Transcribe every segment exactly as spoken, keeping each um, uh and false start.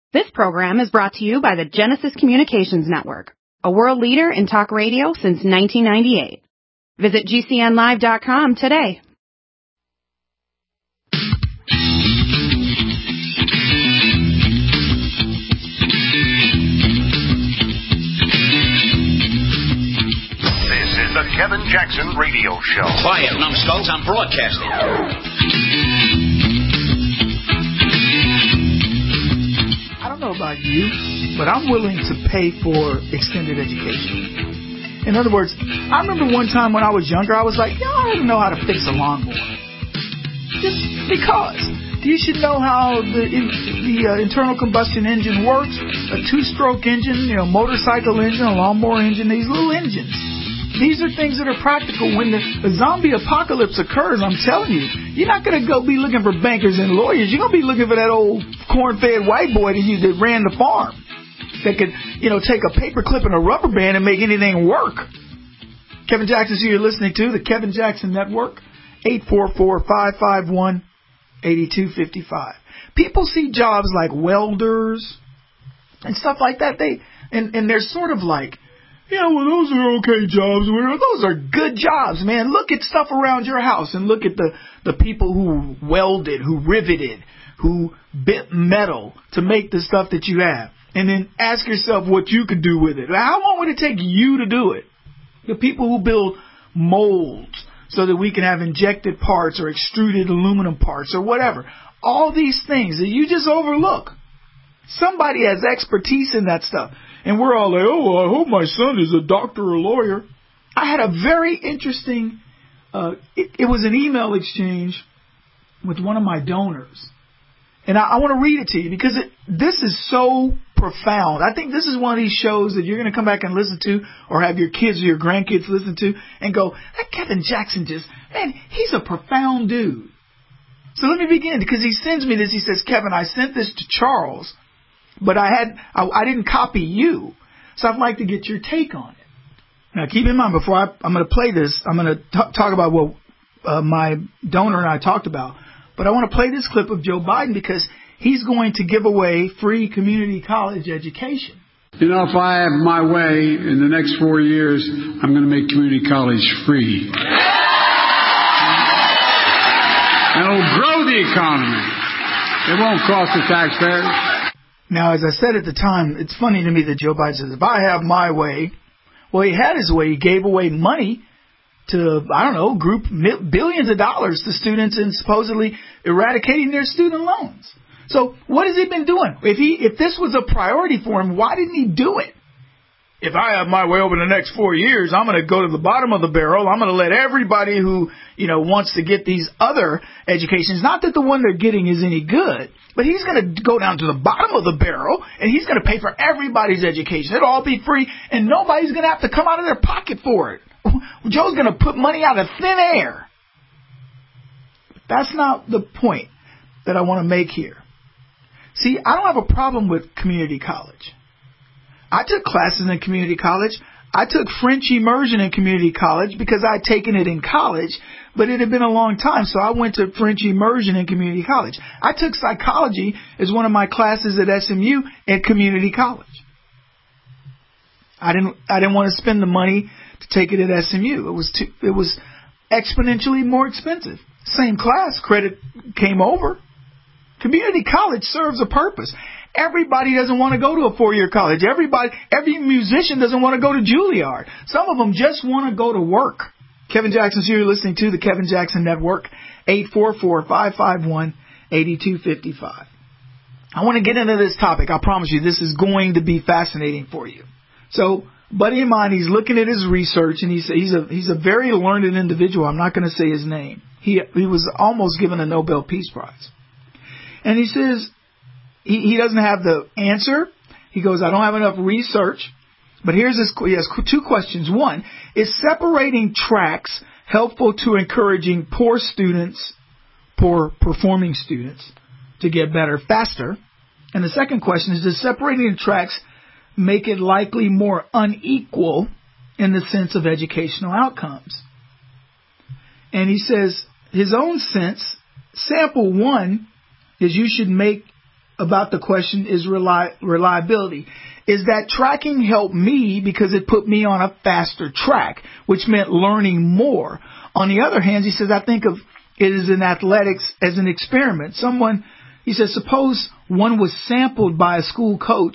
This program is brought to you by the Genesis Communications Network, a world leader in talk radio since nineteen ninety-eight. Visit G C N live dot com today. This is the Kevin Jackson Radio Show. Quiet, numbskulls, I'm broadcasting. I don't know about you, but I'm willing to pay for extended education. In other words, I remember one time when I was younger, I was like, yo, I don't know how to fix a lawnmower. Just because. You should know how the the uh, internal combustion engine works, a two-stroke engine, you know, motorcycle engine, a lawnmower engine, these little engines. These are things that are practical. When the, the zombie apocalypse occurs, I'm telling you, you're not going to go be looking for bankers and lawyers. You're going to be looking for that old corn-fed white boy that, you, that ran the farm that could, you know, take a paper clip and a rubber band and make anything work. Kevin Jackson, who you're listening to, the Kevin Jackson Network, eight four four, five five one, eight two five five. People see jobs like welders and stuff like that. They and, and they're sort of like, yeah, well, those are okay jobs. Those are good jobs, man. Look at stuff around your house and look at the, the people who welded, who riveted, who bent metal to make the stuff that you have. And then ask yourself what you could do with it. How long would it take you to do it? The people who build molds so that we can have injected parts or extruded aluminum parts or whatever. All these things that you just overlook. Somebody has expertise in that stuff. And we're all like, oh, I hope my son is a doctor or a lawyer. I had a very interesting, uh, it, it was an email exchange with one of my donors. And I, I want to read it to you because it, this is so profound. I think this is one of these shows that you're going to come back and listen to or have your kids or your grandkids listen to and go, that Kevin Jackson just, man, he's a profound dude. So let me begin because he sends me this. He says, Kevin, I sent this to Charles. But I had I, I didn't copy you, so I'd like to get your take on it. Now, keep in mind, before I, I'm going to play this, I'm going to t- talk about what uh, my donor and I talked about. But I want to play this clip of Joe Biden because he's going to give away free community college education. You know, if I have my way in the next four years, I'm going to make community college free. And it'll grow the economy. It won't cost the taxpayers. Now, as I said at the time, it's funny to me that Joe Biden says, if I have my way, well, he had his way. He gave away money to, I don't know, group billions of dollars to students and supposedly eradicating their student loans. So what has he been doing? If he, if this was a priority for him, why didn't he do it? If I have my way over the next four years, I'm going to go to the bottom of the barrel. I'm going to let everybody who, you know, wants to get these other educations, not that the one they're getting is any good, but he's going to go down to the bottom of the barrel and he's going to pay for everybody's education. It'll all be free and nobody's going to have to come out of their pocket for it. Joe's going to put money out of thin air. That's not the point that I want to make here. See, I don't have a problem with community college. I took classes in community college. I took French immersion in community college because I'd taken it in college, but it had been a long time, so I went to French immersion in community college. I took psychology as one of my classes at S M U at community college. I didn't I didn't want to spend the money to take it at S M U. It was too, it was exponentially more expensive. Same class, credit came over. Community college serves a purpose. Everybody doesn't want to go to a four-year college. Everybody, every musician doesn't want to go to Juilliard. Some of them just want to go to work. Kevin Jackson's here. You're listening to the Kevin Jackson Network, eight four four, five five one, eight two five five. I want to get into this topic. I promise you this is going to be fascinating for you. So, buddy of mine, he's looking at his research, and he's, he's, a, he's a very learned individual. I'm not going to say his name. He, he was almost given a Nobel Peace Prize. And he says, He, he doesn't have the answer. He goes, I don't have enough research. But here's his, he has two questions. One, is separating tracks helpful to encouraging poor students, poor performing students, to get better faster? And the second question is, does separating the tracks make it likely more unequal in the sense of educational outcomes? And he says, his own sense, sample one is you should make about the question is reli- reliability. Is that tracking helped me because it put me on a faster track, which meant learning more. On the other hand, he says, I think of it as in athletics as an experiment. Someone, he says, suppose one was sampled by a school coach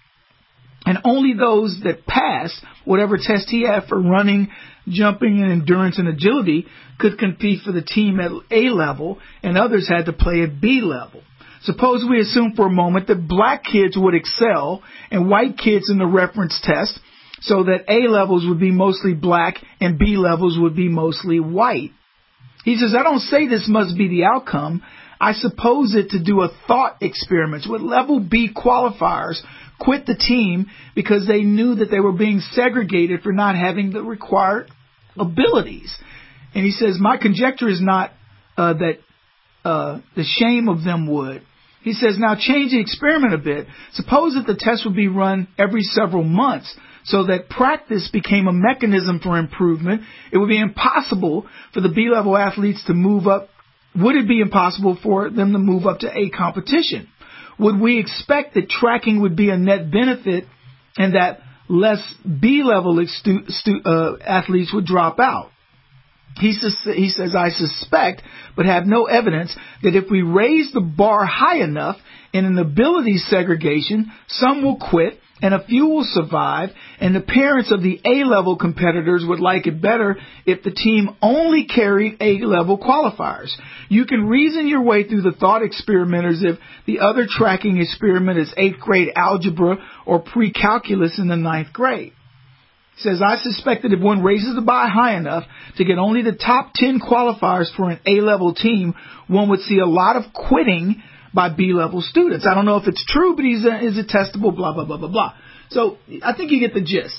and only those that passed whatever test he had for running, jumping, and endurance and agility could compete for the team at A level, and others had to play at B level. Suppose we assume for a moment that black kids would excel and white kids in the reference test, so that A levels would be mostly black and B levels would be mostly white. He says, I don't say this must be the outcome. I suppose it to do a thought experiment with level B qualifiers quit the team because they knew that they were being segregated for not having the required abilities. And he says, my conjecture is not uh, that uh, the shame of them would. He says, now change the experiment a bit. Suppose that the test would be run every several months so that practice became a mechanism for improvement. It would be impossible for the B-level athletes to move up. Would it be impossible for them to move up to A competition? Would we expect that tracking would be a net benefit and that less B-level stu- stu- uh, athletes would drop out? He, sus- he says, I suspect, but have no evidence, that if we raise the bar high enough in an ability segregation, some will quit and a few will survive, and the parents of the A-level competitors would like it better if the team only carried A-level qualifiers. You can reason your way through the thought experiment as if the other tracking experiment is eighth grade algebra or pre-calculus in the ninth grade. He says, I suspect that if one raises the bar high enough to get only the top ten qualifiers for an A-level team, one would see a lot of quitting by B-level students. I don't know if it's true, but he's a, is it testable, blah, blah, blah, blah, blah. So I think you get the gist.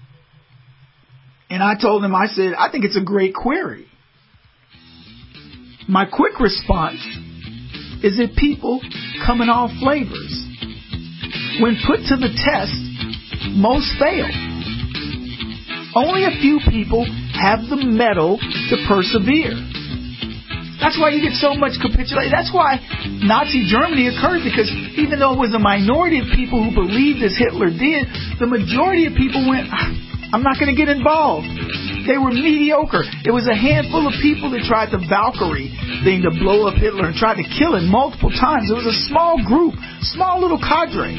And I told him, I said, I think it's a great query. My quick response is that people come in all flavors. When put to the test, most fail. Only a few people have the mettle to persevere. That's why you get so much capitulation. That's why Nazi Germany occurred, because even though it was a minority of people who believed as Hitler did, the majority of people went, I'm not going to get involved. They were mediocre. It was a handful of people that tried the Valkyrie thing to blow up Hitler and tried to kill him multiple times. It was a small group, small little cadre.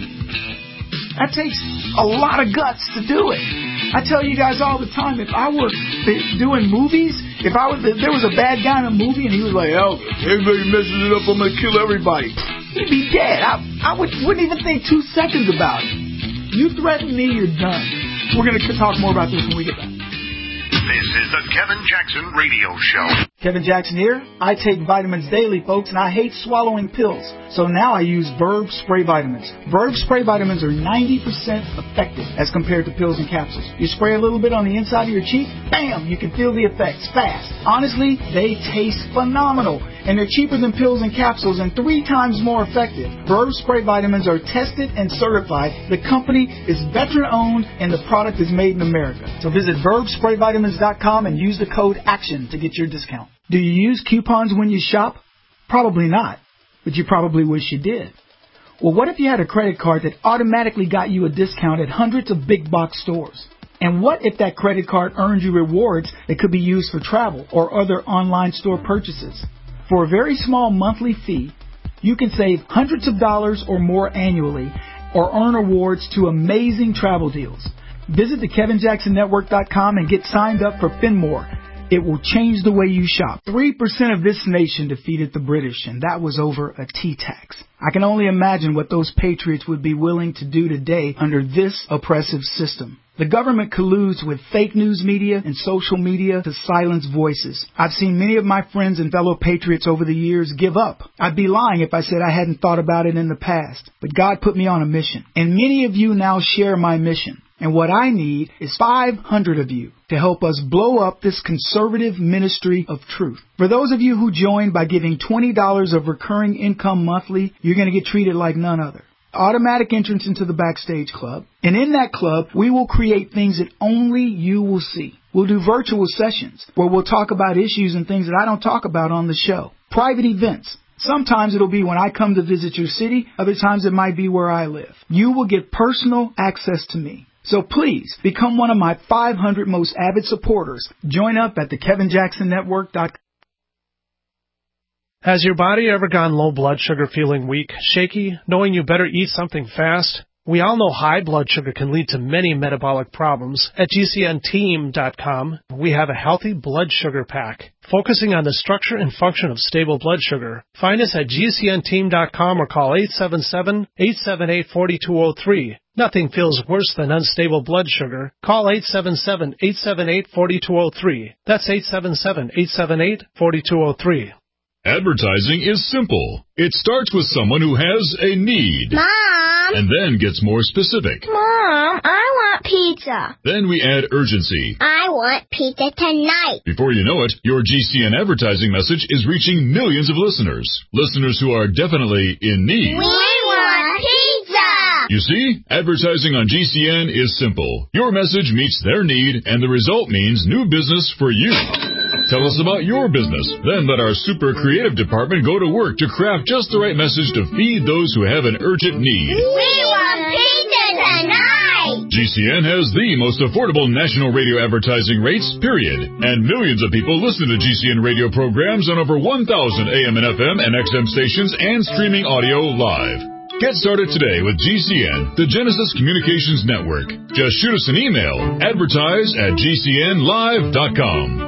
That takes a lot of guts to do it. I tell you guys all the time, if I were doing movies, if I was, if there was a bad guy in a movie and he was like, oh, everybody messes it up, I'm going to kill everybody, he'd be dead. I, I would, wouldn't even think two seconds about it. You threaten me, you're done. We're going to talk more about this when we get back. This is the Kevin Jackson Radio Show. Kevin Jackson here. I take vitamins daily, folks, and I hate swallowing pills. So now I use Verb Spray Vitamins. Verb Spray Vitamins are ninety percent effective as compared to pills and capsules. You spray a little bit on the inside of your cheek, bam, you can feel the effects fast. Honestly, they taste phenomenal, and they're cheaper than pills and capsules and three times more effective. Verb Spray Vitamins are tested and certified. The company is veteran-owned, and the product is made in America. So visit verb spray vitamins dot com and use the code ACTION to get your discount. Do you use coupons when you shop? Probably not, but you probably wish you did. Well, what if you had a credit card that automatically got you a discount at hundreds of big box stores? And what if that credit card earned you rewards that could be used for travel or other online store purchases? For a very small monthly fee, you can save hundreds of dollars or more annually or earn awards to amazing travel deals. Visit the Kevin Jackson Network dot com and get signed up for Finmore. It will change the way you shop. Three percent of this nation defeated the British, and that was over a tea tax. I can only imagine what those patriots would be willing to do today under this oppressive system. The government colludes with fake news media and social media to silence voices. I've seen many of my friends and fellow patriots over the years give up. I'd be lying if I said I hadn't thought about it in the past. But God put me on a mission, and many of you now share my mission. And what I need is five hundred of you to help us blow up this conservative ministry of truth. For those of you who join by giving twenty dollars of recurring income monthly, you're going to get treated like none other. Automatic entrance into the Backstage Club. And in that club, we will create things that only you will see. We'll do virtual sessions where we'll talk about issues and things that I don't talk about on the show. Private events. Sometimes it'll be when I come to visit your city. Other times it might be where I live. You will get personal access to me. So please, become one of my five hundred most avid supporters. Join up at the Kevin Jackson Network dot com. Has your body ever gone low blood sugar, feeling weak, shaky, knowing you better eat something fast? We all know high blood sugar can lead to many metabolic problems. At G C N team dot com, we have a healthy blood sugar pack, focusing on the structure and function of stable blood sugar. Find us at G C N team dot com or call eight seven seven, eight seven eight, four two zero three. Nothing feels worse than unstable blood sugar. Call eight seven seven, eight seven eight, four two zero three. That's eight seven seven, eight seven eight, four two zero three. Advertising is simple. It starts with someone who has a need. Mom! And then gets more specific. Mom, I want pizza. Then we add urgency. I want pizza tonight. Before you know it, your G C N advertising message is reaching millions of listeners. Listeners who are definitely in need. We want pizza! You see, advertising on G C N is simple. Your message meets their need, and the result means new business for you. Tell us about your business. Then let our super creative department go to work to craft just the right message to feed those who have an urgent need. We want pizza tonight! G C N has the most affordable national radio advertising rates, period. And millions of people listen to G C N radio programs on over one thousand A M and F M and X M stations and streaming audio live. Get started today with G C N, the Genesis Communications Network. Just shoot us an email, advertise at G C N live dot com.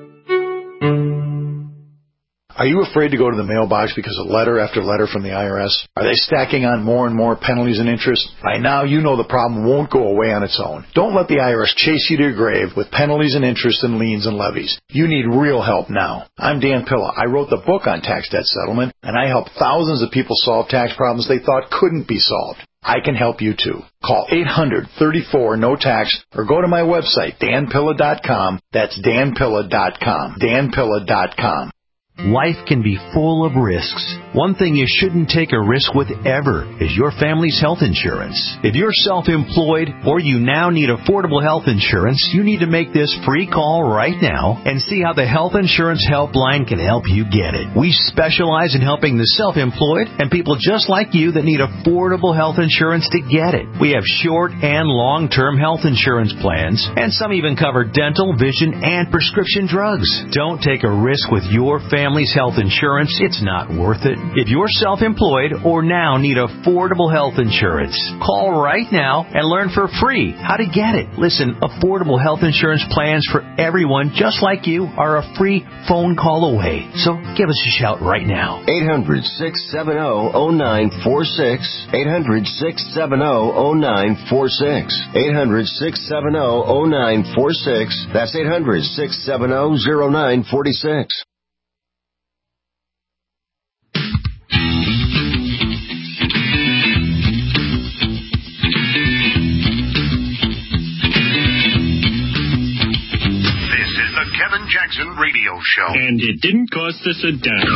Are you afraid to go to the mailbox because of letter after letter from the I R S? Are they stacking on more and more penalties and interest? By now, you know the problem won't go away on its own. Don't let the I R S chase you to your grave with penalties and interest and liens and levies. You need real help now. I'm Dan Pilla. I wrote the book on tax debt settlement, and I help thousands of people solve tax problems they thought couldn't be solved. I can help you too. Call eight hundred, thirty-four, no tax or go to my website, Dan Pilla dot com. That's Dan Pilla dot com. Dan Pilla dot com. Life can be full of risks. One thing you shouldn't take a risk with ever is your family's health insurance. If you're self-employed or you now need affordable health insurance, you need to make this free call right now and see how the Health Insurance Helpline can help you get it. We specialize in helping the self-employed and people just like you that need affordable health insurance to get it. We have short and long-term health insurance plans, and some even cover dental, vision, and prescription drugs. Don't take a risk with your family. Family's health insurance, it's not worth it. If you're self-employed or now need affordable health insurance, call right now and learn for free how to get it. Listen, affordable health insurance plans for everyone just like you are a free phone call away. So give us a shout right now. eight hundred, six seven zero, zero nine four six. eight hundred, six seven zero, zero nine four six. eight hundred, six seven zero, zero nine four six. That's eight hundred, six seven zero, zero nine four six. Kevin Jackson Radio Show. And it didn't cost us a dime.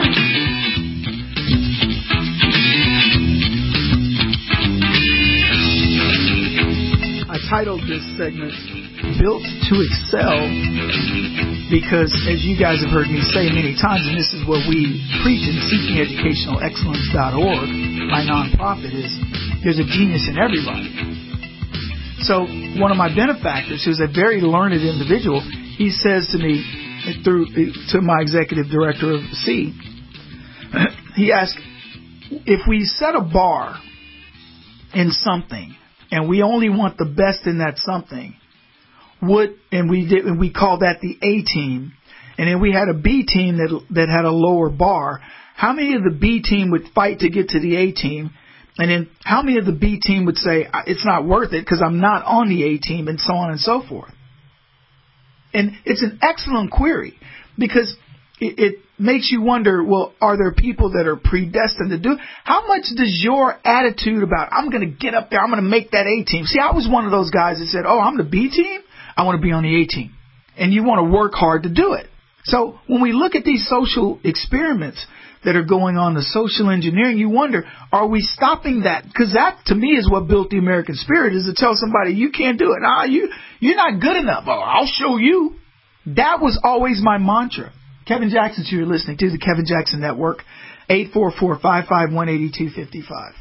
I titled this segment, Built to Excel, because as you guys have heard me say many times, and this is what we preach in seeking educational excellence dot org, my nonprofit, is there's a genius in everybody. So one of my benefactors, who's a very learned individual, he says to me, through to my executive director of C, he asked, if we set a bar in something and we only want the best in that something, would and we did and we call that the A team, and then we had a B team that that had a lower bar, how many of the B team would fight to get to the A team? And then how many of the B team would say, it's not worth it because I'm not on the A team, and so on and so forth? And it's an excellent query because it, it makes you wonder, well, are there people that are predestined to do it? How much does your attitude about, I'm going to get up there, I'm going to make that A team? See, I was one of those guys that said, oh, I'm the B team, I want to be on the A team. And you want to work hard to do it. So when we look at these social experiments that are going on, the social engineering, you wonder, are we stopping that? Because that, to me, is what built the American spirit, is to tell somebody, you can't do it. Nah, you, you're not good enough. Oh, I'll show you. That was always my mantra. Kevin Jackson, you're listening to the Kevin Jackson Network. eight four four, five five one, eight two five five.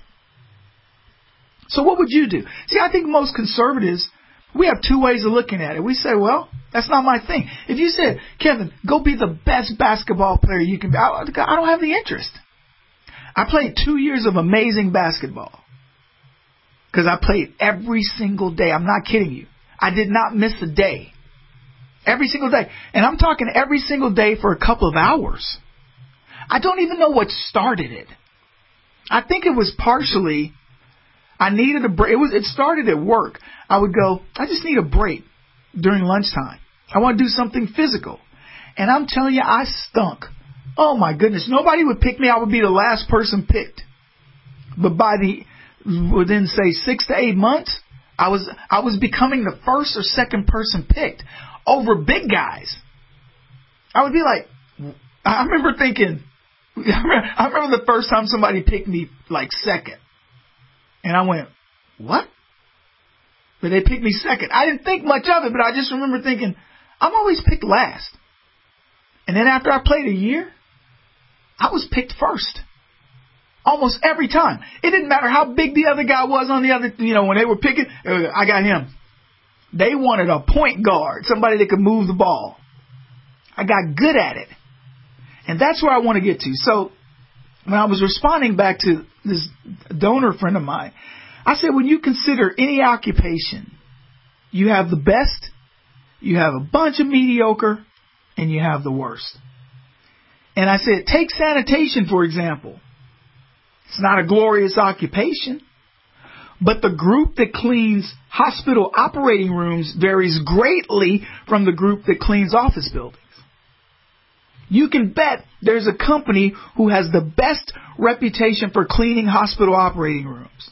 So what would you do? See, I think most conservatives, we have two ways of looking at it. We say, well, that's not my thing. If you said, Kevin, go be the best basketball player you can be, I, I don't have the interest. I played two years of amazing basketball because I played every single day. I'm not kidding you. I did not miss a day. Every single day. And I'm talking every single day for a couple of hours. I don't even know what started it. I think it was partially, I needed a break. It was, it started at work. I would go, I just need a break during lunchtime. I want to do something physical. And I'm telling you, I stunk. Oh my goodness. Nobody would pick me. I would be the last person picked. But by the, within say six to eight months, I was, I was becoming the first or second person picked over big guys. I would be like, I remember thinking, I remember the first time somebody picked me like second. And I went, what? But they picked me second. I didn't think much of it, but I just remember thinking, I'm always picked last. And then after I played a year, I was picked first. Almost every time. It didn't matter how big the other guy was on the other, you know, when they were picking, I got him. They wanted a point guard, somebody that could move the ball. I got good at it. And that's where I want to get to. So when I was responding back to this donor friend of mine, I said, when you consider any occupation, you have the best, you have a bunch of mediocre, and you have the worst. And I said, take sanitation, for example. It's not a glorious occupation, but the group that cleans hospital operating rooms varies greatly from the group that cleans office buildings. You can bet there's a company who has the best reputation for cleaning hospital operating rooms.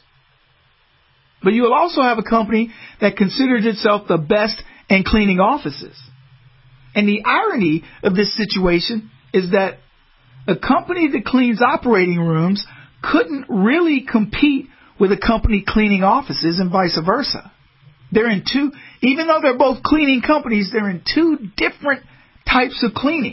But you'll also have a company that considers itself the best in cleaning offices. And the irony of this situation is that a company that cleans operating rooms couldn't really compete with a company cleaning offices and vice versa. They're in two, even though they're both cleaning companies, they're in two different types of cleaning.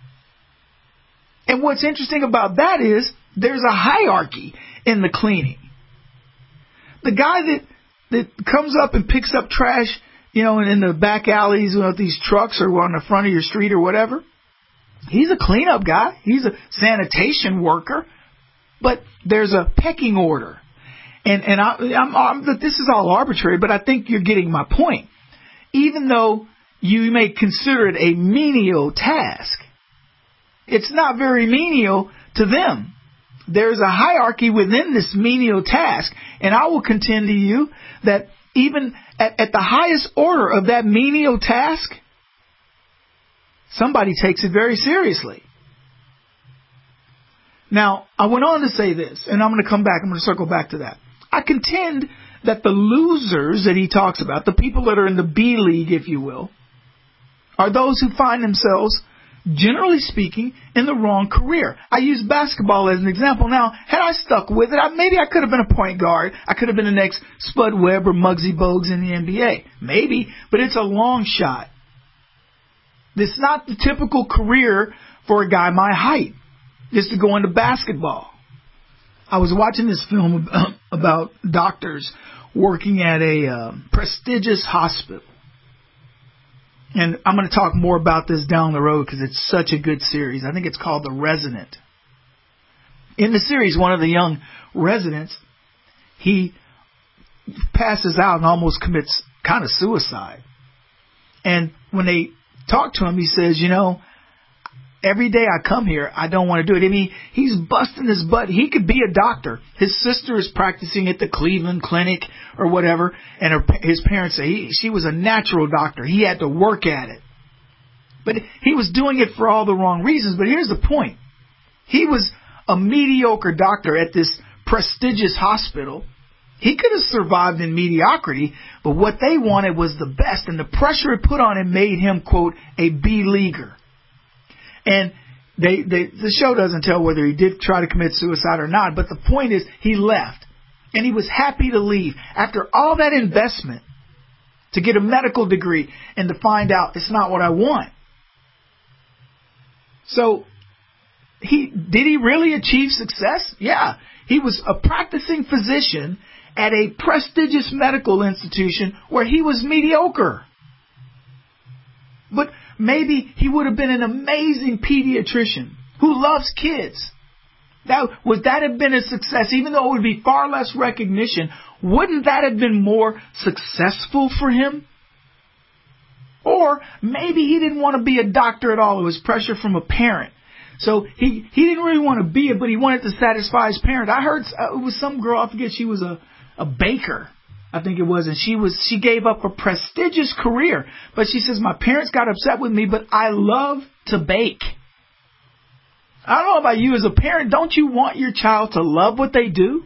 And what's interesting about that is there's a hierarchy in the cleaning. The guy that, that comes up and picks up trash, you know, in the back alleys with these trucks or on the front of your street or whatever, he's a cleanup guy. He's a sanitation worker. But there's a pecking order. And, and I, I'm, I'm, this is all arbitrary, but I think you're getting my point. Even though you may consider it a menial task, it's not very menial to them. There's a hierarchy within this menial task. And I will contend to you that even at, at the highest order of that menial task, somebody takes it very seriously. Now, I went on to say this, and I'm going to come back. I'm going to circle back to that. I contend that the losers that he talks about, the people that are in the B league, if you will, are those who find themselves, generally speaking, in the wrong career. I use basketball as an example. Now, had I stuck with it, I, maybe I could have been a point guard. I could have been the next Spud Webb or Muggsy Bogues in the N B A. Maybe, but it's a long shot. This is not the typical career for a guy my height, just to go into basketball. I was watching this film about doctors working at a uh, prestigious hospital. And I'm going to talk more about this down the road because it's such a good series. I think it's called The Resident. In the series, one of the young residents, he passes out and almost commits kind of suicide. And when they talk to him, he says, you know, every day I come here, I don't want to do it. I mean, he's busting his butt. He could be a doctor. His sister is practicing at the Cleveland Clinic or whatever, and her, his parents say he, she was a natural doctor. He had to work at it. But he was doing it for all the wrong reasons. But here's the point. He was a mediocre doctor at this prestigious hospital. He could have survived in mediocrity, but what they wanted was the best, and the pressure it put on him made him, quote, a B-leaguer. And they, they, the show doesn't tell whether he did try to commit suicide or not, but the point is he left. And he was happy to leave after all that investment to get a medical degree and to find out it's not what I want. So he did he really achieve success? Yeah. He was a practicing physician at a prestigious medical institution where he was mediocre. But maybe he would have been an amazing pediatrician who loves kids. That, would that have been a success? Even though it would be far less recognition, wouldn't that have been more successful for him? Or maybe he didn't want to be a doctor at all. It was pressure from a parent. So he, he didn't really want to be it, but he wanted to satisfy his parent. I heard uh, it was some girl, I forget, she was a, a baker, I think it was, and she was she gave up a prestigious career. But she says, my parents got upset with me, but I love to bake. I don't know about you as a parent. Don't you want your child to love what they do?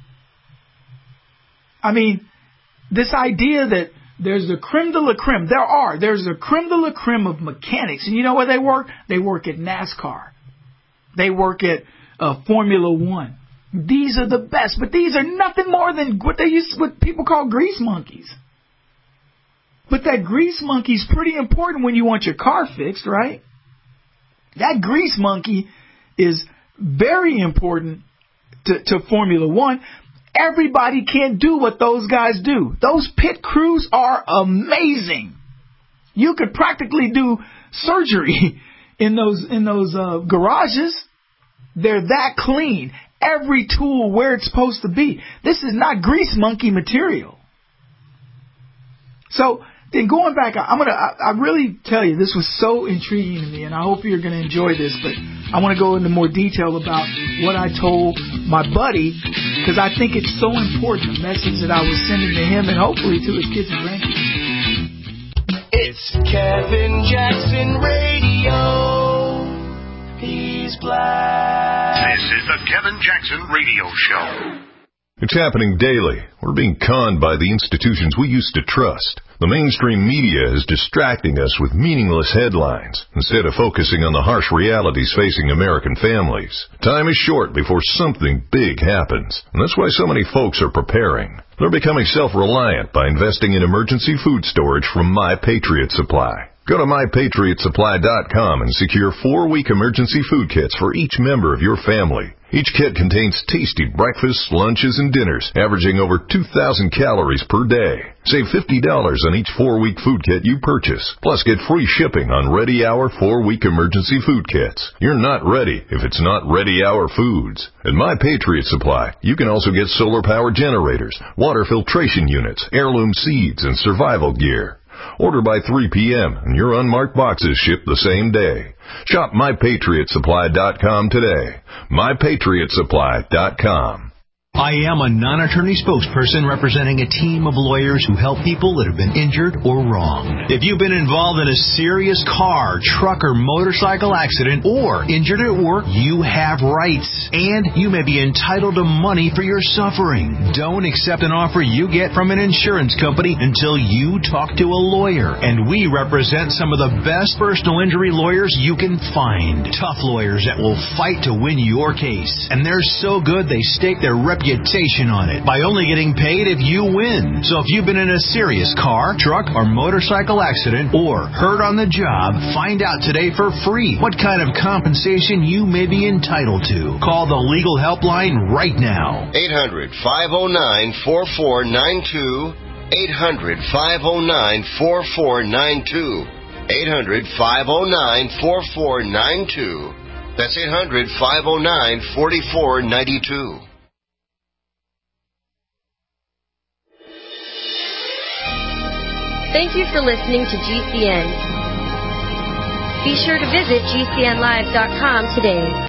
I mean, this idea that there's the creme de la creme. There are. There's the creme de la creme of mechanics. And you know where they work? They work at NASCAR. They work at uh, Formula One. These are the best. But these are nothing more than what they used, what people call grease monkeys. But that grease monkey is pretty important when you want your car fixed, right? That grease monkey is very important to, to Formula One. Everybody can't do what those guys do. Those pit crews are amazing. You could practically do surgery in those in those uh, garages. They're that clean. Every tool where it's supposed to be. This is not grease monkey material. So then going back, I'm gonna I, I really tell you this was so intriguing to me, and I hope you're gonna enjoy this. But I want to go into more detail about what I told my buddy, because I think it's so important, the message that I was sending to him and hopefully to his kids and grandkids. It's Kevin Jackson Radio. He's black. This is the Kevin Jackson Radio Show. It's happening daily. We're being conned by the institutions we used to trust. The mainstream media is distracting us with meaningless headlines instead of focusing on the harsh realities facing American families. Time is short before something big happens, and that's why so many folks are preparing. They're becoming self-reliant by investing in emergency food storage from My Patriot Supply. Go to my patriot supply dot com and secure four-week emergency food kits for each member of your family. Each kit contains tasty breakfasts, lunches, and dinners, averaging over two thousand calories per day. Save fifty dollars on each four-week food kit you purchase. Plus, get free shipping on Ready Hour four-week emergency food kits. You're not ready if it's not Ready Hour Foods. At My Patriot Supply, you can also get solar power generators, water filtration units, heirloom seeds, and survival gear. Order by three p.m. and your unmarked boxes ship the same day. Shop my patriot supply dot com today. my patriot supply dot com. I am a non-attorney spokesperson representing a team of lawyers who help people that have been injured or wronged. If you've been involved in a serious car, truck, or motorcycle accident or injured at work, you have rights, and you may be entitled to money for your suffering. Don't accept an offer you get from an insurance company until you talk to a lawyer, and we represent some of the best personal injury lawyers you can find. Tough lawyers that will fight to win your case, and they're so good they stake their reputation reputation on it by only getting paid if you win. So if you've been in a serious car, truck, or motorcycle accident or hurt on the job, find out today for free what kind of compensation you may be entitled to. Call the legal helpline right now. eight hundred, five oh nine, four four nine two. eight hundred, five oh nine, four four nine two. eight hundred, five oh nine, four four nine two. That's eight hundred, five oh nine, four four nine two. Thank you for listening to G C N. Be sure to visit G C N live dot com today.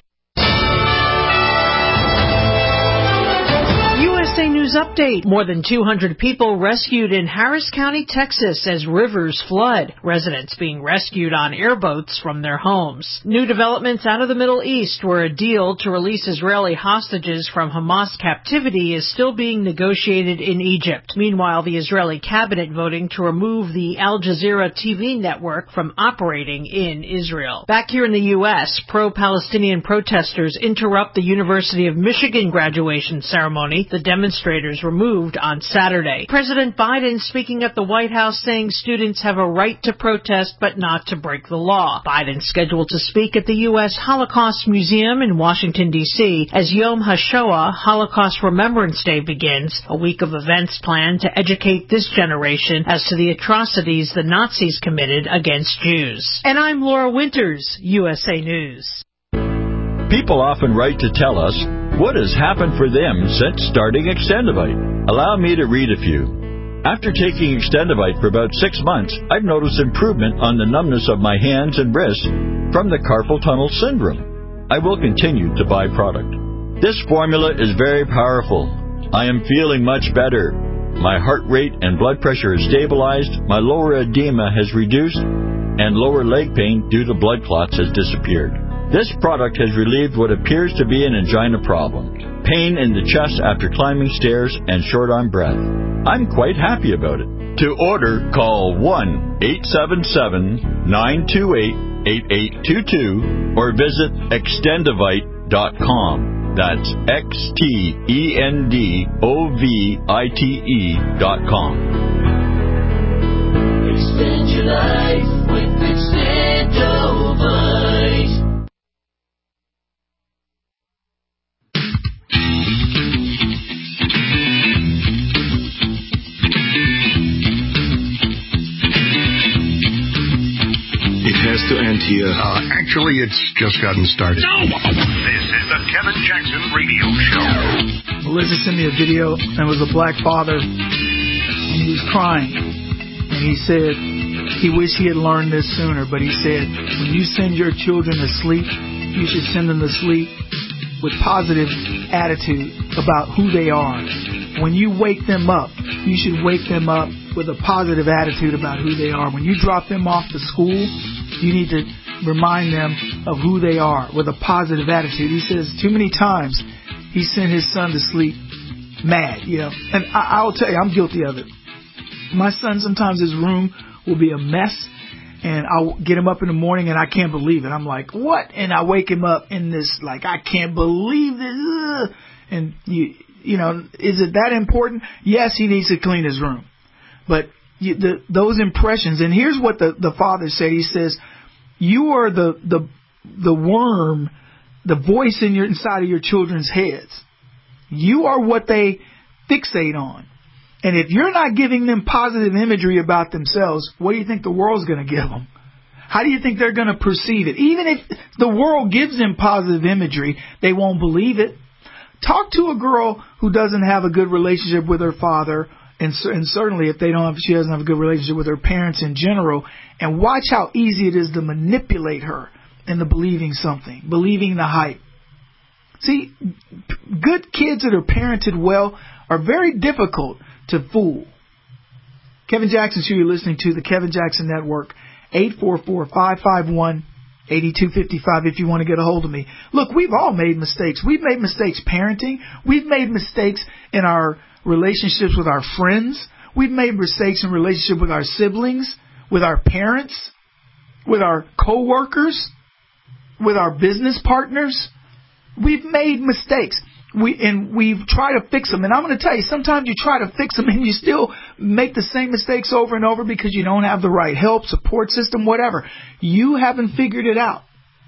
U S A News Update. More than two hundred people rescued in Harris County, Texas as rivers flood. Residents being rescued on airboats from their homes. New developments out of the Middle East, where a deal to release Israeli hostages from Hamas captivity is still being negotiated in Egypt. Meanwhile, the Israeli cabinet voting to remove the Al Jazeera T V network from operating in Israel. Back here in the U S, pro-Palestinian protesters interrupt the University of Michigan graduation ceremony. The demonstration demonstrators removed on Saturday. President Biden speaking at the White House saying students have a right to protest but not to break the law. Biden scheduled to speak at the U S Holocaust Museum in Washington, D C as Yom HaShoah, Holocaust Remembrance Day, begins, a week of events planned to educate this generation as to the atrocities the Nazis committed against Jews. And I'm Laura Winters, U S A News. People often write to tell us what has happened for them since starting Extendivite. Allow me to read a few. After taking Extendivite for about six months, I've noticed improvement on the numbness of my hands and wrists from the carpal tunnel syndrome. I will continue to buy product. This formula is very powerful. I am feeling much better. My heart rate and blood pressure is stabilized, my lower edema has reduced, and lower leg pain due to blood clots has disappeared. This product has relieved what appears to be an angina problem, pain in the chest after climbing stairs, and short on breath. I'm quite happy about it. To order, call one eight seven seven, nine two eight, eight eight two two or visit extendivite dot com. That's X T E N D O V I T E dot com. Extend your life with Extendivite. It has to end here. Uh, actually, it's just gotten started. No! This is the Kevin Jackson Radio Show. Melissa sent me a video, and it was a black father, and he was crying. And he said he wished he had learned this sooner, but he said, when you send your children to sleep, you should send them to sleep with positive attitude about who they are. When you wake them up, you should wake them up with a positive attitude about who they are. When you drop them off to school, you need to remind them of who they are with a positive attitude. He says too many times he sent his son to sleep mad, you know. And I, I'll tell you, I'm guilty of it. My son, sometimes his room will be a mess, and I'll get him up in the morning, and I can't believe it. I'm like, what? And I wake him up in this, like, I can't believe this. Ugh. And, you you know, is it that important? Yes, he needs to clean his room. But you, the, those impressions, and here's what the, the father said. He says, you are the, the, the worm, the voice in your inside of your children's heads. You are what they fixate on. And if you're not giving them positive imagery about themselves, what do you think the world's going to give them? How do you think they're going to perceive it? Even if the world gives them positive imagery, they won't believe it. Talk to a girl who doesn't have a good relationship with her father, and, and certainly if they don't have, she doesn't have a good relationship with her parents in general, and watch how easy it is to manipulate her into believing something, believing the hype. See, good kids that are parented well are very difficult to fool. Kevin Jackson Show, you're listening to the Kevin Jackson Network, eight four four, five five one, eight two five five if you want to get a hold of me. Look, we've all made mistakes. We've made mistakes parenting. We've made mistakes in our relationships with our friends. We've made mistakes in relationship with our siblings, with our parents, with our co-workers, with our business partners. We've made mistakes. We and we've tried to fix them. And I'm going to tell you, sometimes you try to fix them and you still make the same mistakes over and over because you don't have the right help, support system, whatever. You haven't figured it out.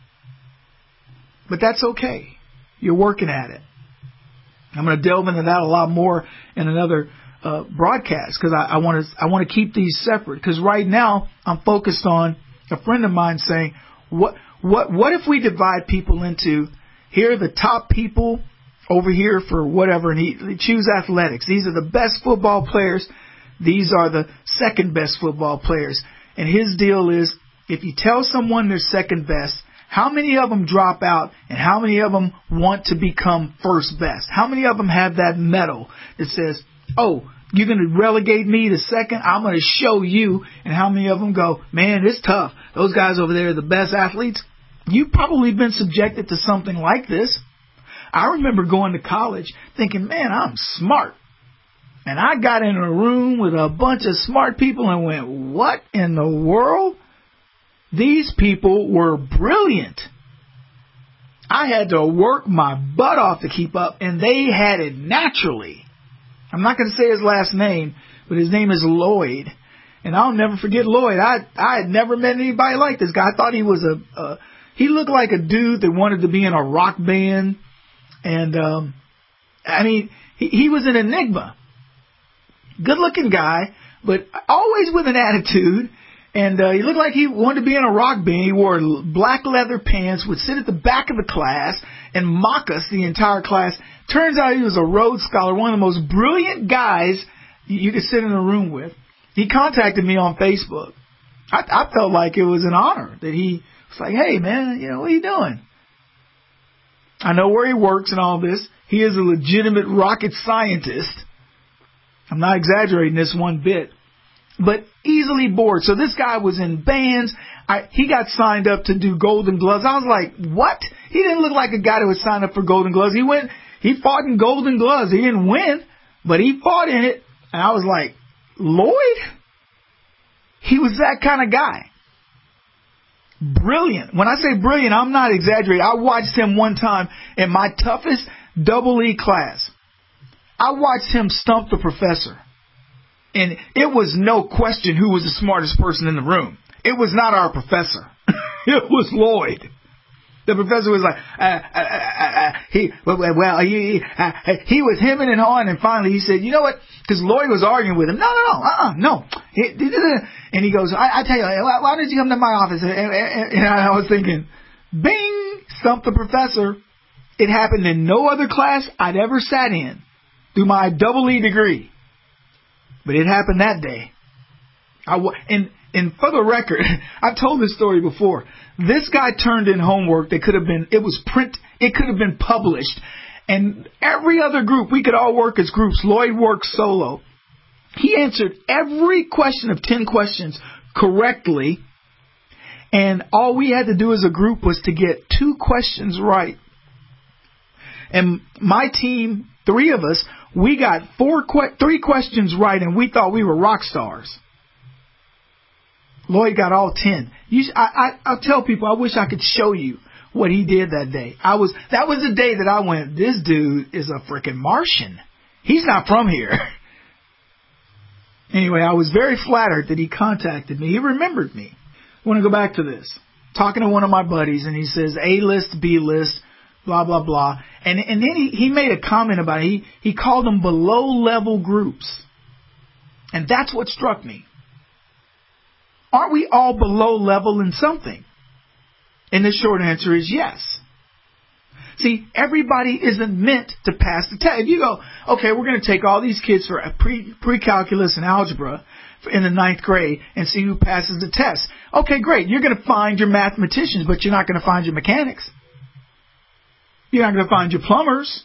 But that's okay. You're working at it. I'm going to delve into that a lot more in another uh, broadcast because I, I want to I want to keep these separate. Because right now I'm focused on a friend of mine saying, what what what if we divide people into, here are the top people over here for whatever, and he, he choose athletics. These are the best football players. These are the second best football players. And his deal is, if you tell someone they're second best, how many of them drop out and how many of them want to become first best? How many of them have that medal that says, oh, you're going to relegate me to second? I'm going to show you. And how many of them go, man, it's tough. Those guys over there are the best athletes. You've probably been subjected to something like this. I remember going to college thinking, man, I'm smart. And I got in a room with a bunch of smart people and went, what in the world? These people were brilliant. I had to work my butt off to keep up, and they had it naturally. I'm not going to say his last name, but his name is Lloyd. And I'll never forget Lloyd. I I had never met anybody like this guy. I thought he was a, a he looked like a dude that wanted to be in a rock band. And, um, I mean, he, he was an enigma. Good looking guy, but always with an attitude. And uh, he looked like he wanted to be in a rock band. He wore black leather pants, would sit at the back of the class and mock us, the entire class. Turns out he was a Rhodes Scholar, one of the most brilliant guys you could sit in a room with. He contacted me on Facebook. I, I felt like it was an honor that he was like, hey, man, you know, what are you doing? I know where he works and all this. He is a legitimate rocket scientist. I'm not exaggerating this one bit. But easily bored. So this guy was in bands. I, he got signed up to do Golden Gloves. I was like, what? He didn't look like a guy that would sign up for Golden Gloves. He went, he fought in Golden Gloves. He didn't win, but he fought in it. And I was like, Lloyd? He was that kind of guy. Brilliant. When I say brilliant, I'm not exaggerating. I watched him one time in my toughest double E class. I watched him stump the professor. And it was no question who was the smartest person in the room. It was not our professor. It was Lloyd. The professor was like, uh, uh, uh, uh, he, well, well he, uh, he was hemming and hawing, and finally he said, you know what? Because Lloyd was arguing with him. No, no, no, uh-uh, no. And he goes, I, I tell you, why did you come to my office? And I was thinking, bing, stumped the professor. It happened in no other class I'd ever sat in through my double E degree. But it happened that day. I, and, and for the record, I've told this story before. This guy turned in homework that could have been, it was print, it could have been published. And every other group, we could all work as groups. Lloyd worked solo. He answered every question of ten questions correctly. And all we had to do as a group was to get two questions right. And my team, three of us, we got four, que- three questions right, and we thought we were rock stars. Lloyd got all ten. You, I, I, I'll tell people, I wish I could show you what he did that day. I was that was the day that I went, this dude is a freaking Martian. He's not from here. Anyway, I was very flattered that he contacted me. He remembered me. I want to go back to this. Talking to one of my buddies, and he says A-list, B-list, blah, blah, blah. And and then he, he made a comment about it. He, he called them below-level groups. And that's what struck me. Aren't we all below level in something? And the short answer is yes. See, everybody isn't meant to pass the test. If you go, okay, we're going to take all these kids for a pre, pre-calculus and algebra in the ninth grade and see who passes the test. Okay, great. You're going to find your mathematicians, but you're not going to find your mechanics. You're not going to find your plumbers.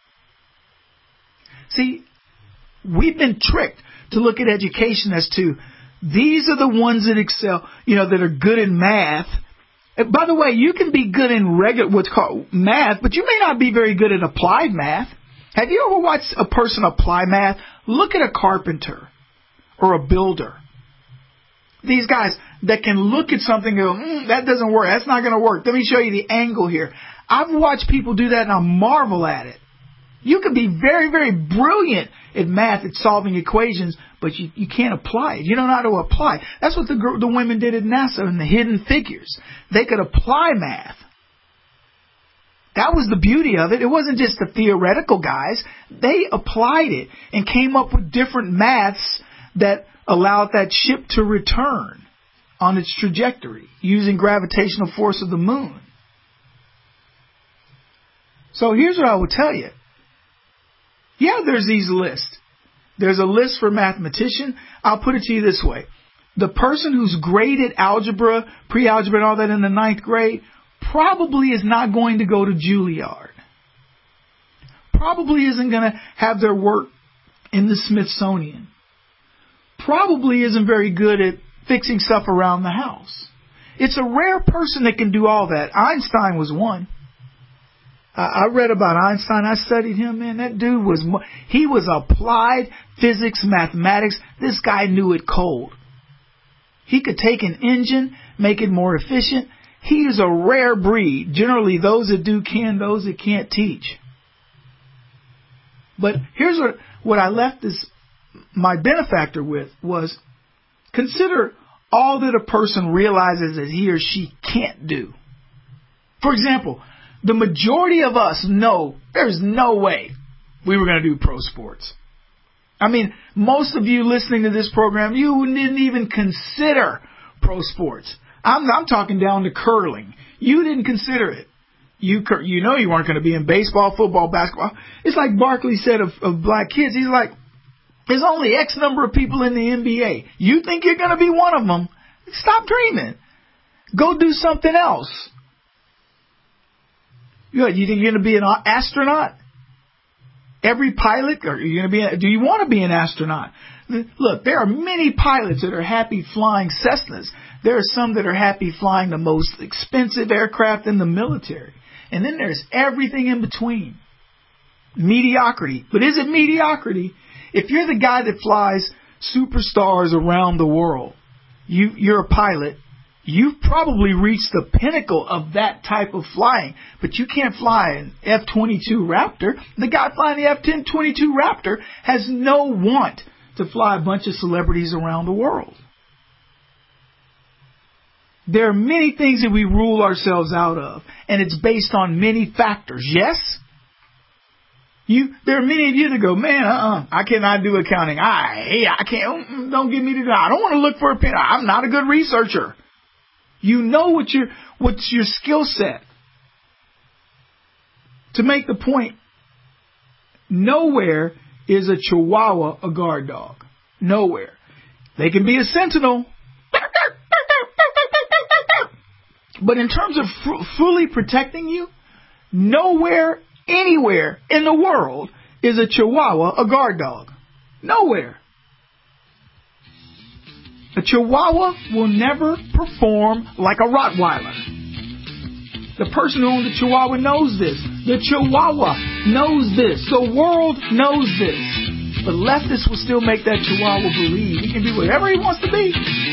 See, we've been tricked to look at education as to these are the ones that excel, you know, that are good in math. And by the way, you can be good in regular, what's called math, but you may not be very good at applied math. Have you ever watched a person apply math? Look at a carpenter or a builder. These guys that can look at something and go, mm, that doesn't work. That's not going to work. Let me show you the angle here. I've watched people do that and I marvel at it. You can be very, very brilliant at math, at solving equations, but you, you can't apply it. You don't know how to apply. That's what the the women did at NASA in the Hidden Figures. They could apply math. That was the beauty of it. It wasn't just the theoretical guys. They applied it and came up with different maths that allowed that ship to return on its trajectory using gravitational force of the moon. So here's what I will tell you. Yeah, there's these lists. There's a list for mathematician. I'll put it to you this way. The person who's great at algebra, pre-algebra and all that in the ninth grade probably is not going to go to Juilliard. Probably isn't going to have their work in the Smithsonian. Probably isn't very good at fixing stuff around the house. It's a rare person that can do all that. Einstein was one. I read about Einstein. I studied him, man. That dude was, he was applied physics, mathematics. This guy knew it cold. He could take an engine, make it more efficient. He is a rare breed. Generally, those that do can, those that can't teach. But here's what, what I left this, my benefactor with was, consider all that a person realizes that he or she can't do. For example, the majority of us know there's no way we were going to do pro sports. I mean, most of you listening to this program, you didn't even consider pro sports. I'm, I'm talking down to curling. You didn't consider it. You you know you weren't going to be in baseball, football, basketball. It's like Barkley said of, of black kids. He's like, there's only X number of people in the N B A. You think you're going to be one of them? Stop dreaming. Go do something else. You think you're going to be an astronaut? Every pilot, or are you going to be? A, do you want to be an astronaut? Look, there are many pilots that are happy flying Cessnas. There are some that are happy flying the most expensive aircraft in the military. And then there's everything in between. Mediocrity. But is it mediocrity? If you're the guy that flies superstars around the world, you, you're a pilot, you've probably reached the pinnacle of that type of flying. But you can't fly an F twenty-two Raptor. The guy flying the F ten twenty-two Raptor has no want to fly a bunch of celebrities around the world. There are many things that we rule ourselves out of, and it's based on many factors. Yes? You, there are many of you that go, man, uh-uh, I cannot do accounting. I, hey, I can't, don't give me the, I don't want to look for a pen. I'm not a good researcher. You know what your, what's your skill set. To make the point, nowhere is a Chihuahua a guard dog. Nowhere. They can be a sentinel. But in terms of f- fully protecting you, nowhere, anywhere in the world is a Chihuahua a guard dog. Nowhere. A Chihuahua will never perform like a Rottweiler. The person who owns the Chihuahua knows this. The Chihuahua knows this. The world knows this. But leftists will still make that Chihuahua believe he can be whatever he wants to be.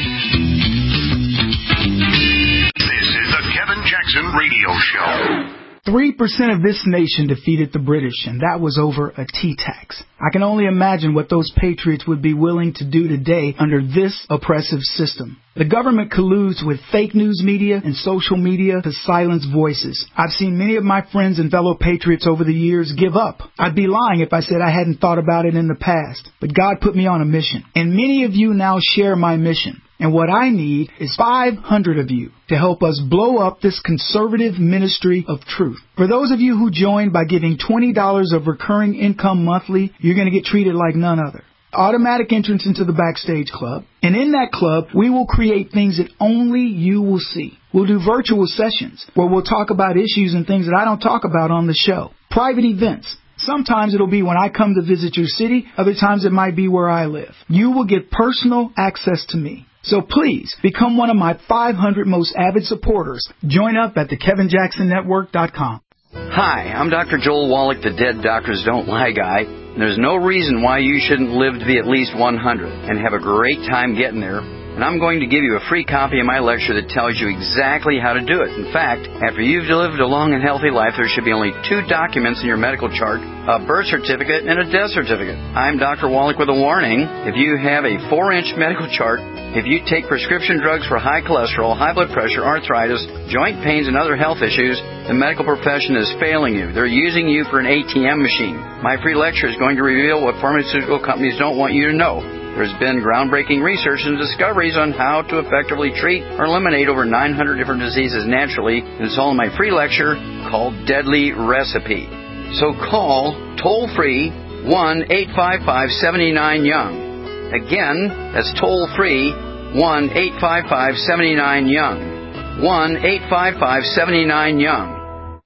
Kevin Jackson Radio Show. Three percent of this nation defeated the British, and that was over a tea tax. I can only imagine what those patriots would be willing to do today under this oppressive system. The government colludes with fake news media and social media to silence voices. I've seen many of my friends and fellow patriots over the years give up. I'd be lying if I said I hadn't thought about it in the past. But God put me on a mission, and many of you now share my mission. And what I need is five hundred of you to help us blow up this conservative ministry of truth. For those of you who join by giving twenty dollars of recurring income monthly, you're going to get treated like none other. Automatic entrance into the Backstage Club. And in that club, we will create things that only you will see. We'll do virtual sessions where we'll talk about issues and things that I don't talk about on the show. Private events. Sometimes it'll be when I come to visit your city. Other times it might be where I live. You will get personal access to me. So please, become one of my five hundred most avid supporters. Join up at the kevin jackson network dot com. Hi, I'm Doctor Joel Wallach, the Dead Doctors Don't Lie guy. There's no reason why you shouldn't live to be at least one hundred and have a great time getting there. And I'm going to give you a free copy of my lecture that tells you exactly how to do it. In fact, after you've lived a long and healthy life, there should be only two documents in your medical chart, a birth certificate and a death certificate. I'm Doctor Wallach with a warning. If you have a four-inch medical chart, if you take prescription drugs for high cholesterol, high blood pressure, arthritis, joint pains, and other health issues, the medical profession is failing you. They're using you for an A T M machine. My free lecture is going to reveal what pharmaceutical companies don't want you to know. There's been groundbreaking research and discoveries on how to effectively treat or eliminate over nine hundred different diseases naturally, and it's all in my free lecture called Deadly Recipe. So call toll-free one eight five five, seven nine, young. Again, that's toll-free one eight five five, seven nine, young. one eight five five, seven nine, young.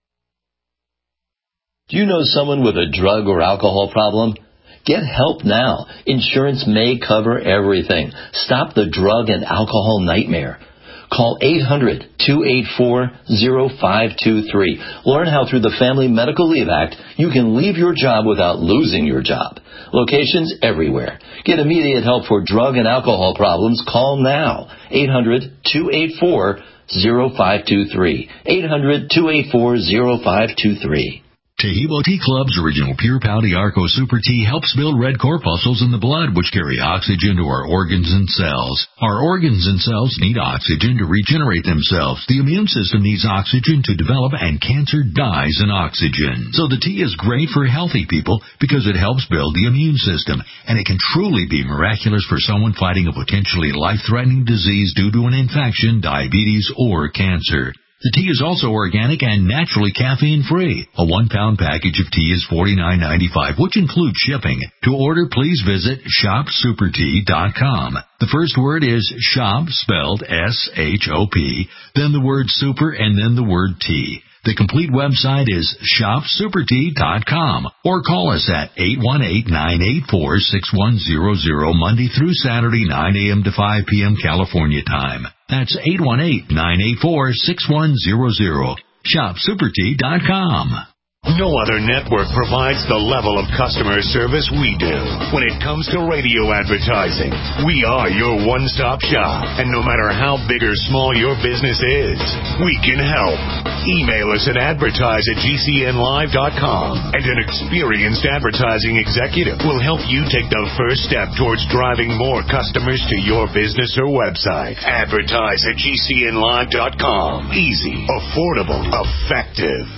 Do you know someone with a drug or alcohol problem? Get help now. Insurance may cover everything. Stop the drug and alcohol nightmare. Call eight hundred, two eight four, zero five two three. Learn how through the Family Medical Leave Act you can leave your job without losing your job. Locations everywhere. Get immediate help for drug and alcohol problems. Call now. eight hundred, two eight four, zero five two three. eight hundred, two eight four, zero five two three. Tahibo Tea Club's original Pure Pau Arco Super Tea helps build red corpuscles in the blood, which carry oxygen to our organs and cells. Our organs and cells need oxygen to regenerate themselves. The immune system needs oxygen to develop, and cancer dies in oxygen. So the tea is great for healthy people because it helps build the immune system, and it can truly be miraculous for someone fighting a potentially life-threatening disease due to an infection, diabetes, or cancer. The tea is also organic and naturally caffeine-free. A one-pound package of tea is forty-nine ninety-five, which includes shipping. To order, please visit shop super tea dot com. The first word is shop, spelled S H O P, then the word super, and then the word tea. The complete website is shop super tea dot com, or call us at eight one eight, nine eight four, six one zero zero Monday through Saturday, nine a.m. to five p.m. California time. That's eight one eight, nine eight four, six one zero zero. shop super tea dot com. No other network provides the level of customer service we do. When it comes to radio advertising, we are your one-stop shop. And no matter how big or small your business is, we can help. Email us at advertise at G C N live dot com, and an experienced advertising executive will help you take the first step towards driving more customers to your business or website. Advertise at G C N live dot com. Easy, affordable, effective.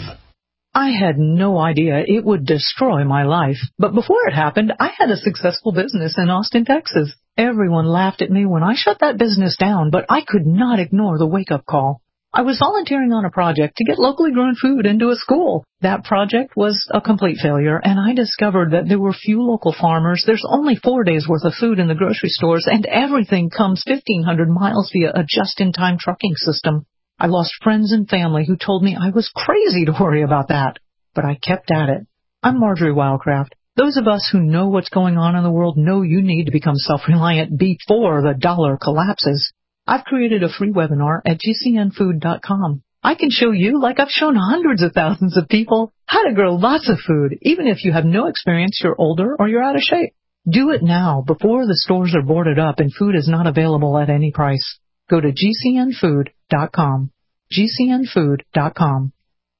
I had no idea it would destroy my life. But before it happened, I had a successful business in Austin, Texas. Everyone laughed at me when I shut that business down, but I could not ignore the wake-up call. I was volunteering on a project to get locally grown food into a school. That project was a complete failure, and I discovered that there were few local farmers. There's only four days' worth of food in the grocery stores, and everything comes fifteen hundred miles via a just-in-time trucking system. I lost friends and family who told me I was crazy to worry about that, but I kept at it. I'm Marjorie Wildcraft. Those of us who know what's going on in the world know you need to become self-reliant before the dollar collapses. I've created a free webinar at G C N food dot com. I can show you, like I've shown hundreds of thousands of people, how to grow lots of food, even if you have no experience, you're older, or you're out of shape. Do it now, before the stores are boarded up and food is not available at any price. Go to G C N food dot com. G C N food dot com.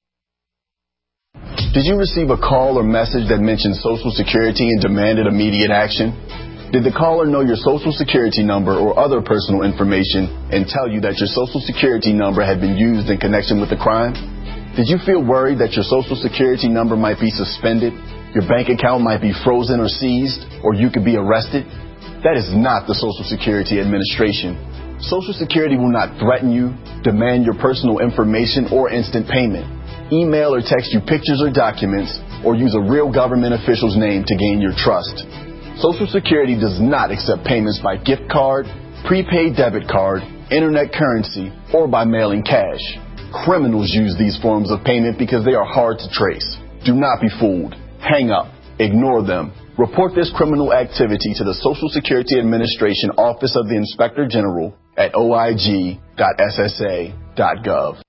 Did you receive a call or message that mentioned Social Security and demanded immediate action? Did the caller know your Social Security number or other personal information and tell you that your Social Security number had been used in connection with the crime? Did you feel worried that your Social Security number might be suspended, your bank account might be frozen or seized, or you could be arrested? That is not the Social Security Administration. Social Security will not threaten you, demand your personal information, or instant payment, email or text you pictures or documents, or use a real government official's name to gain your trust. Social Security does not accept payments by gift card, prepaid debit card, internet currency, or by mailing cash. Criminals use these forms of payment because they are hard to trace. Do not be fooled. Hang up. Ignore them. Report this criminal activity to the Social Security Administration Office of the Inspector General at O I G dot S S A dot gov.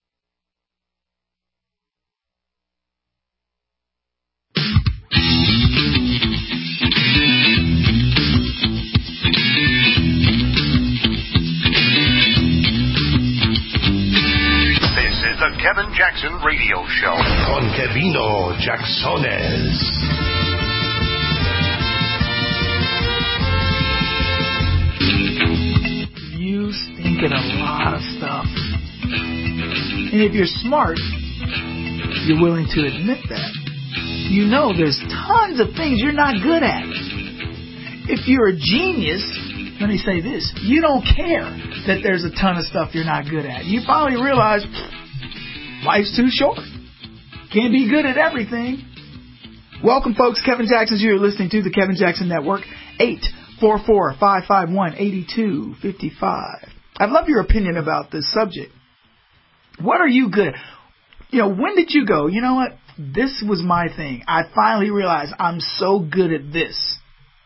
This is the Kevin Jackson Radio Show. Con Kevino Jacksones. You stink at a lot of stuff. And if you're smart, you're willing to admit that. You know there's tons of things you're not good at. If you're a genius, let me say this, you don't care that there's a ton of stuff you're not good at. You finally realize life's too short. Can't be good at everything. Welcome, folks. Kevin Jackson's here. You're listening to the Kevin Jackson Network. eight four four, five five one, eight two five five. I'd love your opinion about this subject. What are you good at? You know, when did you go, you know what? This was my thing. I finally realized I'm so good at this.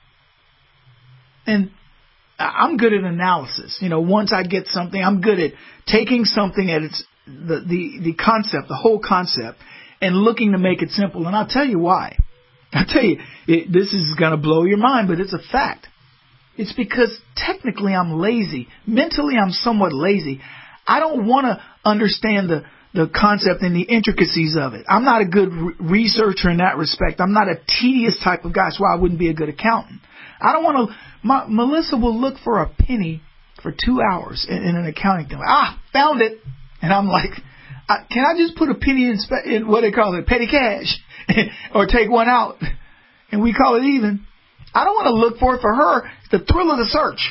And I'm good at analysis. You know, once I get something, I'm good at taking something at its the the, the concept, the whole concept, and looking to make it simple. And I'll tell you why. I'll tell you, it, this is going to blow your mind, but it's a fact. It's because technically I'm lazy. Mentally, I'm somewhat lazy. I don't want to understand the, the concept and the intricacies of it. I'm not a good re- researcher in that respect. I'm not a tedious type of guy, so I wouldn't be a good accountant. I don't want to. My, Melissa will look for a penny for two hours in, in an accounting thing. Ah, found it, and I'm like, I, can I just put a penny in, spe- in what they call it, petty cash, or take one out, and we call it even? I don't want to look for it. For her, it's the thrill of the search.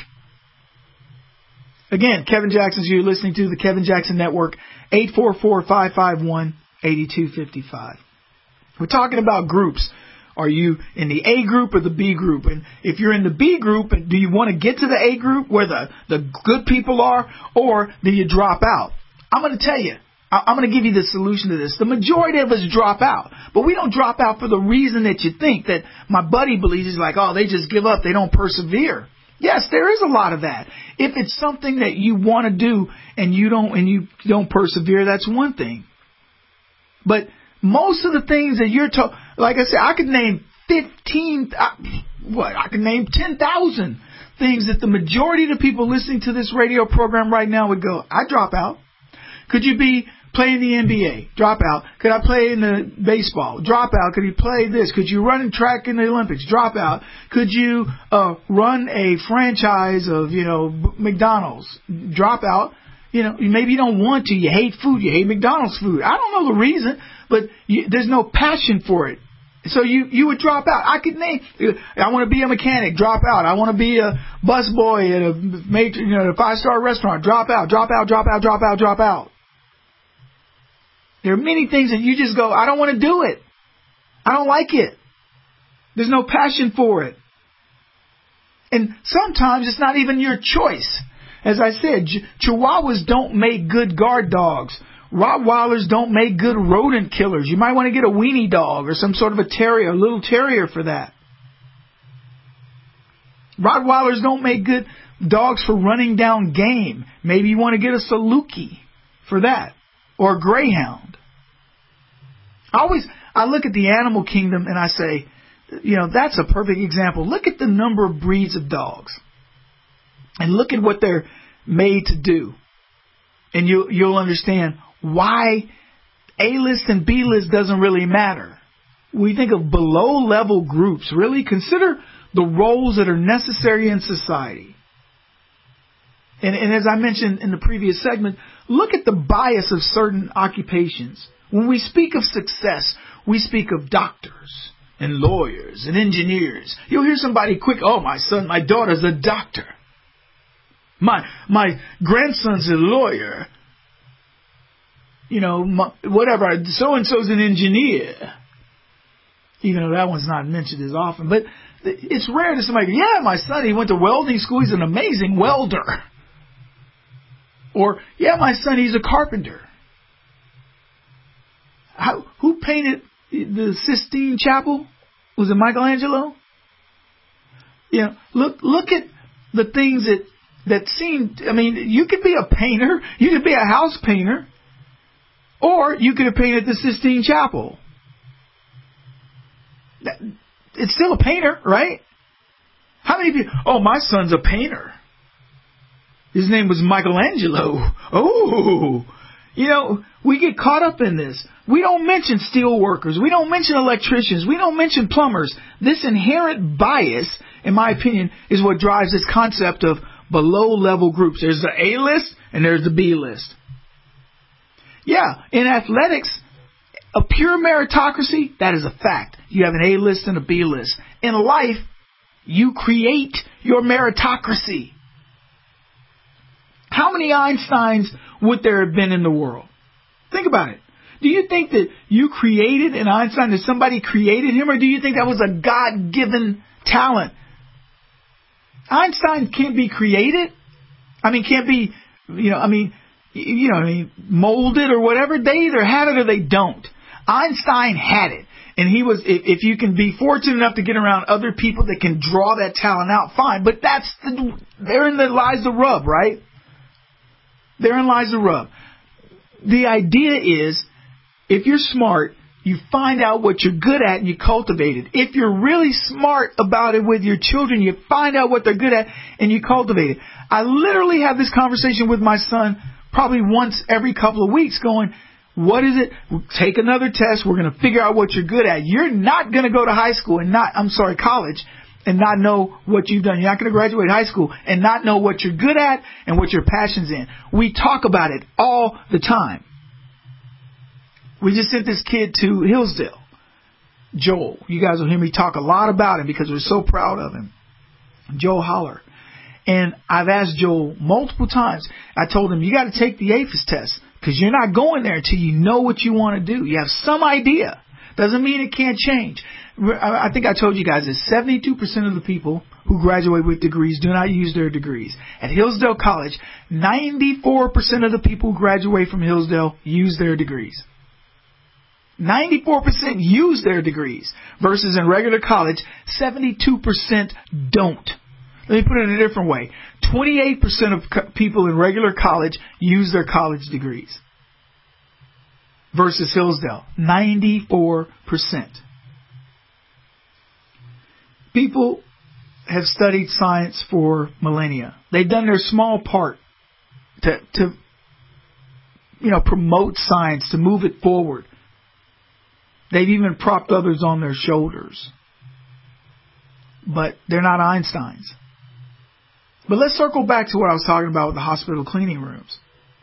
Again, Kevin Jackson's you're listening to the Kevin Jackson Network, eight four four, five five one, eight two five five. We're talking about groups. Are you in the A group or the B group? And if you're in the B group, do you want to get to the A group where the, the good people are, or do you drop out? I'm going to tell you. I'm going to give you the solution to this. The majority of us drop out, but we don't drop out for the reason that you think that my buddy believes. He's like, oh, they just give up. They don't persevere. Yes, there is a lot of that. If it's something that you want to do and you don't, and you don't persevere, that's one thing. But most of the things that you're talking, like I said, I could name fifteen, what, I could name ten thousand things that the majority of the people listening to this radio program right now would go, I drop out. Could you be playing the N B A? Drop out. Could I play in the baseball? Drop out. Could you play this? Could you run in track in the Olympics? Drop out. Could you uh, run a franchise of, you know, McDonald's? Drop out. You know, maybe you don't want to. You hate food. You hate McDonald's food. I don't know the reason, but you, there's no passion for it. So you, you would drop out. I could name, I want to be a mechanic, drop out. I want to be a busboy at a major, you know, a five-star restaurant, drop out, drop out, drop out, drop out, drop out. There are many things that you just go, I don't want to do it. I don't like it. There's no passion for it. And sometimes it's not even your choice. As I said, Ch- Chihuahuas don't make good guard dogs. Rottweilers don't make good rodent killers. You might want to get a weenie dog or some sort of a terrier, a little terrier for that. Rottweilers don't make good dogs for running down game. Maybe you want to get a Saluki for that, or a Greyhound. I always, I look at the animal kingdom and I say, you know, that's a perfect example. Look at the number of breeds of dogs, and look at what they're made to do, and you, you'll understand why A-list and B-list doesn't really matter. We think of below-level groups. Really consider the roles that are necessary in society. And, and as I mentioned in the previous segment, look at the bias of certain occupations. When we speak of success, we speak of doctors and lawyers and engineers. You'll hear somebody quick, oh, my son, my daughter's a doctor. My, my grandson's a lawyer. You know, my, whatever, so-and-so's an engineer. Even though that one's not mentioned as often. But it's rare that somebody, yeah, my son, he went to welding school, he's an amazing welder. Or, yeah, my son, he's a carpenter. How, who painted the Sistine Chapel? Was it Michelangelo? You know, look, look at the things that, that seem, I mean, you could be a painter, you could be a house painter, or you could have painted the Sistine Chapel. It's still a painter, right? How many people, oh, my son's a painter. His name was Michelangelo. Oh, you know, we get caught up in this. We don't mention steel workers. We don't mention electricians. We don't mention plumbers. This inherent bias, in my opinion, is what drives this concept of below-level groups. There's the A list and there's the B list. Yeah, in athletics, a pure meritocracy, that is a fact. You have an A list and a B list. In life, you create your meritocracy. How many Einsteins would there have been in the world? Think about it. Do you think that you created an Einstein, that somebody created him, or do you think that was a God-given talent? Einstein can't be created. I mean, can't be, you know, I mean, you know, I mean, molded or whatever. They either had it or they don't. Einstein had it. And he was, if, if you can be fortunate enough to get around other people that can draw that talent out, fine. But that's, the, therein lies the rub, right? Therein lies the rub. The idea is, if you're smart, you find out what you're good at and you cultivate it. If you're really smart about it with your children, you find out what they're good at and you cultivate it. I literally have this conversation with my son probably once every couple of weeks going, What is it? Take another test. We're going to figure out what you're good at. You're not going to go to high school and not, I'm sorry, college, and not know what you've done. You're not going to graduate high school and not know what you're good at and what your passion's in. We talk about it all the time. We just sent this kid to Hillsdale, Joel. You guys will hear me talk a lot about him because we're so proud of him. Joel Holler. And I've asked Joel multiple times. I told him, you got to take the A F I S test because you're not going there until you know what you want to do. You have some idea. Doesn't mean it can't change. I think I told you guys that seventy-two percent of the people who graduate with degrees do not use their degrees. At Hillsdale College, ninety-four percent of the people who graduate from Hillsdale use their degrees. ninety-four percent use their degrees versus in regular college, seventy-two percent don't. Let me put it in a different way. twenty-eight percent of co- people in regular college use their college degrees versus Hillsdale, ninety-four percent. People have studied science for millennia. They've done their small part to, to you know, promote science, to move it forward. They've even propped others on their shoulders. But they're not Einsteins. But let's circle back to what I was talking about with the hospital cleaning rooms.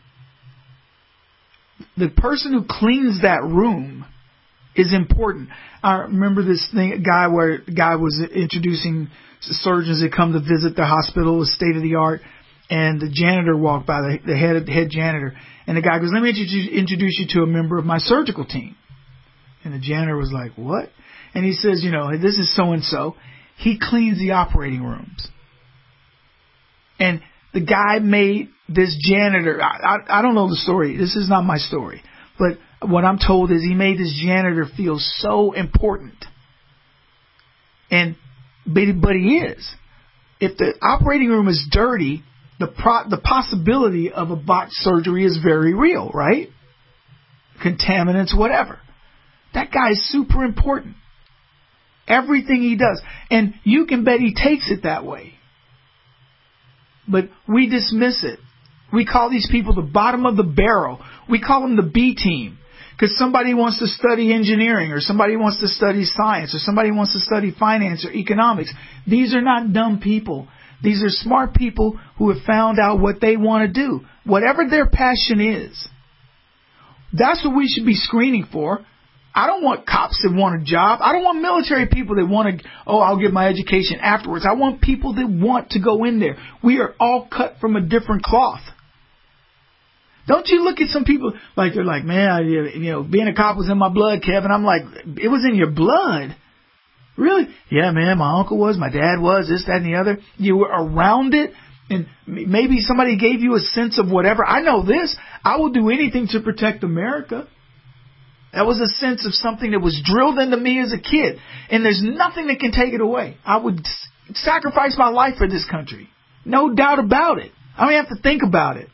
The person who cleans that room is important. I remember this thing, guy where the guy was introducing surgeons that come to visit the hospital, was state of the art, and the janitor walked by, the, the head the head janitor, and the guy goes, "Let me introduce you to a member of my surgical team." And the janitor was like, "What?" And he says, "You know, this is so and so. He cleans the operating rooms." And the guy made this janitor, I, I, I don't know the story. This is not my story. But what I'm told is he made this janitor feel so important. And, but, but he is. If the operating room is dirty, the pro, the possibility of a botched surgery is very real, right? Contaminants, whatever. That guy is super important. Everything he does. And you can bet he takes it that way. But we dismiss it. We call these people the bottom of the barrel. We call them the B team. Because somebody wants to study engineering, or somebody wants to study science, or somebody wants to study finance or economics. These are not dumb people. These are smart people who have found out what they want to do. Whatever their passion is. That's what we should be screening for. I don't want cops that want a job. I don't want military people that want to, oh, I'll get my education afterwards. I want people that want to go in there. We are all cut from a different cloth. Don't you look at some people like they're like, man, I, you know, being a cop was in my blood, Kevin. I'm like, it was in your blood? Really? Yeah, man, my uncle was, my dad was, this, that, and the other. You were around it, and maybe somebody gave you a sense of whatever. I know this. I will do anything to protect America. That was a sense of something that was drilled into me as a kid. And there's nothing that can take it away. I would sacrifice my life for this country. No doubt about it. I don't have to think about it.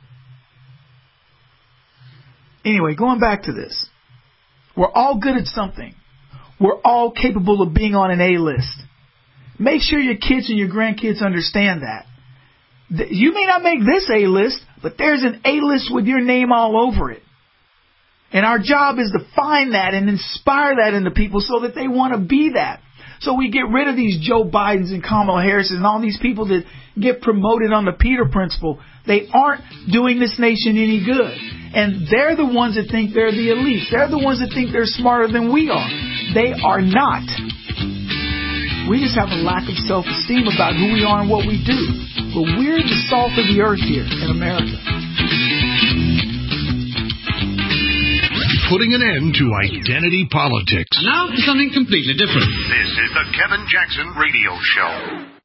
Anyway, going back to this. We're all good at something. We're all capable of being on an A-list. Make sure your kids and your grandkids understand that. You may not make this A-list, but there's an A-list with your name all over it. And our job is to find that and inspire that into people so that they want to be that. So we get rid of these Joe Bidens and Kamala Harris and all these people that get promoted on the Peter Principle. They aren't doing this nation any good. And they're the ones that think they're the elite. They're the ones that think they're smarter than we are. They are not. We just have a lack of self-esteem about who we are and what we do. But we're the salt of the earth here in America. Putting an end to identity politics. Now for something completely different. This is the Kevin Jackson Radio Show.